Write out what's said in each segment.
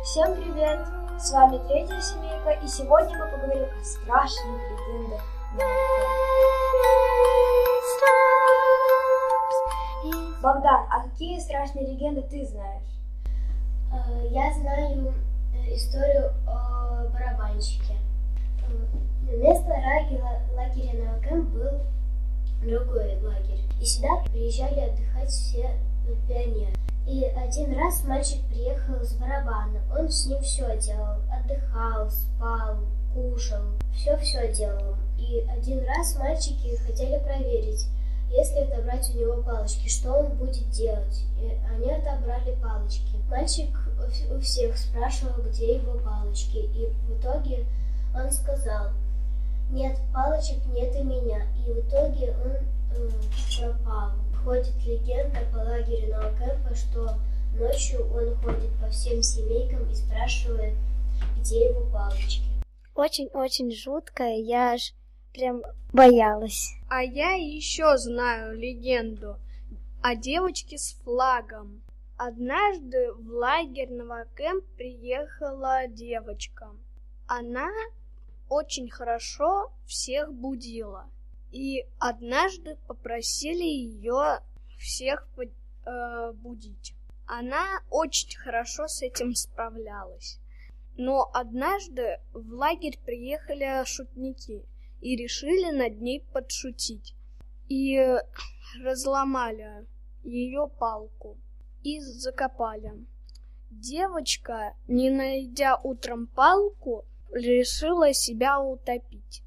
Всем привет! С вами третья семейка, и сегодня мы поговорим о страшных легендах науки. Богдан, а какие страшные легенды ты знаешь? Я знаю историю о барабанщике. Вместо лагеря Кэмп был другой лагерь. И сюда приезжали отдыхать все пионеры. И один раз мальчик приехал с барабаном. Он с ним все делал. Отдыхал, спал, кушал. Все делал. И один раз мальчики хотели проверить, если отобрать у него палочки, что он будет делать. И они отобрали палочки. Мальчик у всех спрашивал, где его палочки. И в итоге он сказал: нет палочек, нет и меня. И в итоге он пропал. Ходит легенда по лагерю Кэмпа, что ночью он ходит по всем семейкам и спрашивает, где его палочки. Очень-очень жуткая, я аж прям боялась. А я еще знаю легенду о девочке с флагом. Однажды в лагерь Кэмп приехала девочка. Она очень хорошо всех будила. И однажды попросили ее всех будить. Она очень хорошо с этим справлялась. Но однажды в лагерь приехали шутники и решили над ней подшутить. И разломали ее палку и закопали. Девочка, не найдя утром палку, решила себя утопить.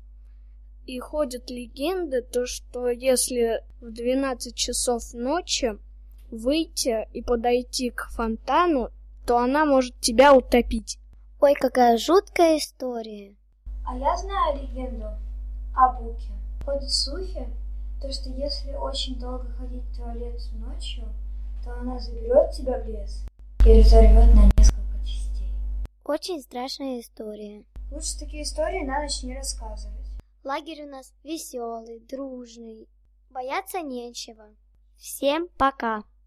И ходят легенды, что если в 12 часов ночи выйти и подойти к фонтану, то она может тебя утопить. Ой, какая жуткая история. А я знаю легенду о Буке. Ходят слухи, что если очень долго ходить в туалет ночью, то она заберет тебя в лес и разорвет на несколько частей. Очень страшная история. Лучше такие истории на ночь не рассказывать. Лагерь у нас веселый, дружный. Бояться нечего. Всем пока!